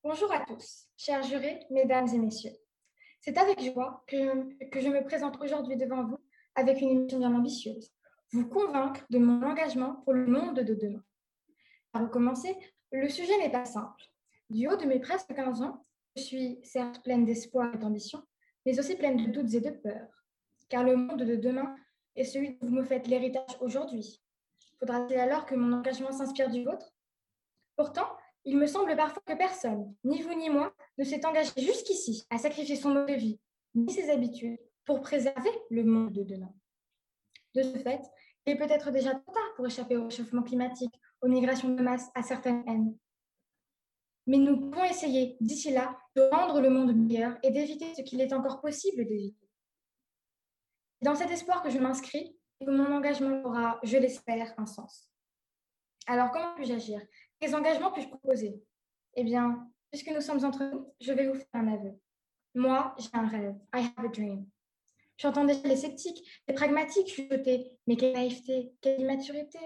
Bonjour à tous, chers jurés, mesdames et messieurs. C'est avec joie que je me présente aujourd'hui devant vous avec une mission bien ambitieuse, vous convaincre de mon engagement pour le monde de demain. Pour commencer, le sujet n'est pas simple. Du haut de mes presque 15 ans, je suis certes pleine d'espoir et d'ambition, mais aussi pleine de doutes et de peurs. Car le monde de demain est celui dont vous me faites l'héritage aujourd'hui. Faudra-t-il alors que mon engagement s'inspire du vôtre? Pourtant, il me semble parfois que personne, ni vous ni moi, ne s'est engagé jusqu'ici à sacrifier son mode de vie, ni ses habitudes, pour préserver le monde de demain. De ce fait, il est peut-être déjà trop tard pour échapper au réchauffement climatique, aux migrations de masse, à certaines haines. Mais nous pouvons essayer, d'ici là, de rendre le monde meilleur et d'éviter ce qu'il est encore possible d'éviter. C'est dans cet espoir que je m'inscris et que mon engagement aura, je l'espère, un sens. Alors, comment puis-je agir? Quels engagements puis-je proposer? Eh bien, puisque nous sommes entre nous, je vais vous faire un aveu. Moi, j'ai un rêve. I have a dream. J'entends déjà les sceptiques, les pragmatiques chuchoter. Mais quelle naïveté, quelle immaturité.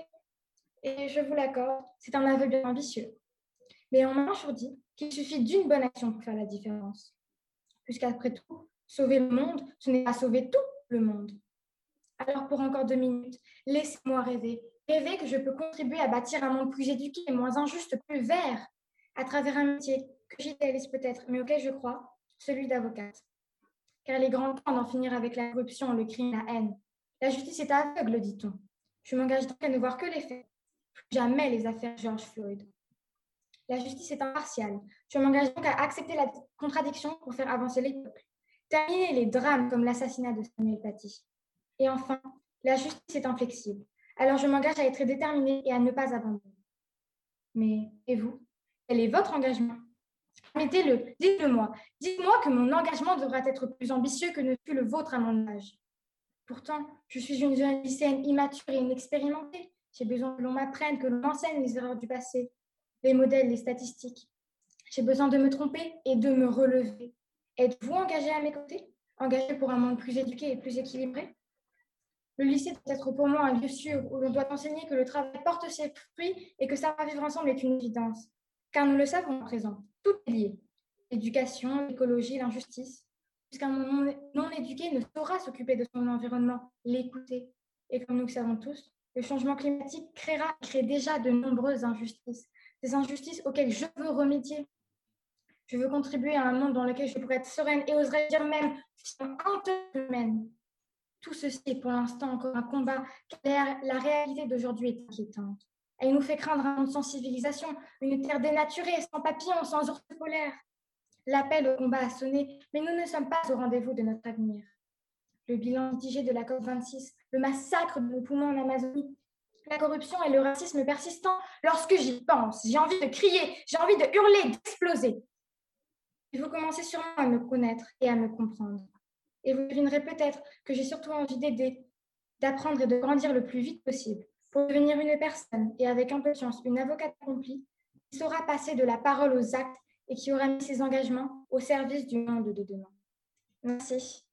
Et je vous l'accorde, c'est un aveu bien ambitieux. Mais on m'a toujours dit qu'il suffit d'une bonne action pour faire la différence. Puisqu'après tout, sauver le monde, ce n'est pas sauver tout le monde. Alors pour encore 2 minutes, laissez-moi rêver. Rêver que je peux contribuer à bâtir un monde plus éduqué, moins injuste, plus vert, à travers un métier que j'idéalise peut-être, mais auquel je crois, celui d'avocate. Car il est grand temps d'en finir avec la corruption, le crime, la haine. La justice est aveugle, dit-on. Je m'engage donc à ne voir que les faits, plus jamais les affaires George Floyd. La justice est impartiale. Je m'engage donc à accepter la contradiction pour faire avancer les peuples. Terminer les drames comme l'assassinat de Samuel Paty. Et enfin, la justice est inflexible. Alors je m'engage à être déterminée et à ne pas abandonner. Mais, et vous? Quel est votre engagement? Mettez-le, dites-le-moi. Dites-moi que mon engagement devra être plus ambitieux que ne fut le vôtre à mon âge. Pourtant, je suis une jeune lycéenne immature et inexpérimentée. J'ai besoin que l'on m'apprenne, que l'on m'enseigne les erreurs du passé, les modèles, les statistiques. J'ai besoin de me tromper et de me relever. Êtes-vous engagé à mes côtés? Engagé pour un monde plus éduqué et plus équilibré? Le lycée doit être pour moi un lieu sûr où l'on doit enseigner que le travail porte ses fruits et que savoir vivre ensemble est une évidence. Car nous le savons à présent, tout est lié. L'éducation, l'écologie, l'injustice. Puisqu'un monde non éduqué ne saura s'occuper de son environnement, l'écouter. Et comme nous le savons tous, le changement climatique crée déjà de nombreuses injustices. Des injustices auxquelles je veux remédier. Je veux contribuer à un monde dans lequel je pourrais être sereine et oserais dire même humaine. Tout ceci est pour l'instant encore un combat, car la réalité d'aujourd'hui est inquiétante. Elle nous fait craindre un monde sans civilisation, une terre dénaturée, sans papillons, sans ours polaires. L'appel au combat a sonné, mais nous ne sommes pas au rendez-vous de notre avenir. Le bilan mitigé de la COP26, le massacre de nos poumons en Amazonie, la corruption et le racisme persistant, lorsque j'y pense, j'ai envie de crier, j'ai envie de hurler, d'exploser. Il faut commencer sûrement à me connaître et à me comprendre. Et vous devinerez peut-être que j'ai surtout envie d'aider, d'apprendre et de grandir le plus vite possible pour devenir une personne et avec un peu de chance, une avocate accomplie qui saura passer de la parole aux actes et qui aura mis ses engagements au service du monde de demain. Merci.